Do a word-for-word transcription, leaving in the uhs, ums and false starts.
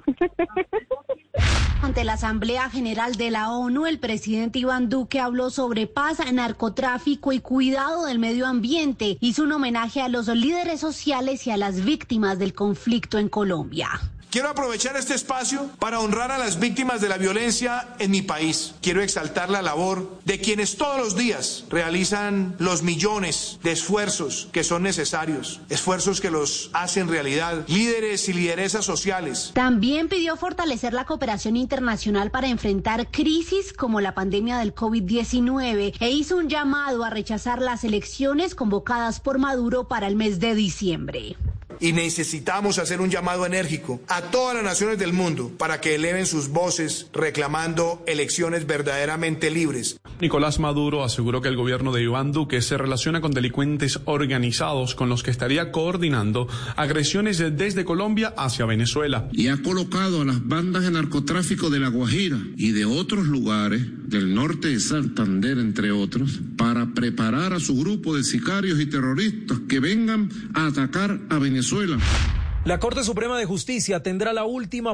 Ante la Asamblea General de la ONU, el presidente Iván Duque habló sobre paz, narcotráfico y cuidado del medio ambiente. Hizo un homenaje a los líderes sociales y a las víctimas del conflicto en Colombia. Quiero aprovechar este espacio para honrar a las víctimas de la violencia en mi país. Quiero exaltar la labor de quienes todos los días realizan los millones de esfuerzos que son necesarios, esfuerzos que los hacen realidad, líderes y lideresas sociales. También pidió fortalecer la cooperación internacional para enfrentar crisis como la pandemia del COVID diecinueve e hizo un llamado a rechazar las elecciones convocadas por Maduro para el mes de diciembre. Y necesitamos hacer un llamado enérgico a todas las naciones del mundo para que eleven sus voces reclamando elecciones verdaderamente libres. Nicolás Maduro aseguró que el gobierno de Iván Duque se relaciona con delincuentes organizados con los que estaría coordinando agresiones desde Colombia hacia Venezuela. Y ha colocado a las bandas de narcotráfico de La Guajira y de otros lugares, del norte de Santander, entre otros, para preparar a su grupo de sicarios y terroristas que vengan a atacar a Venezuela. La Corte Suprema de Justicia tendrá la última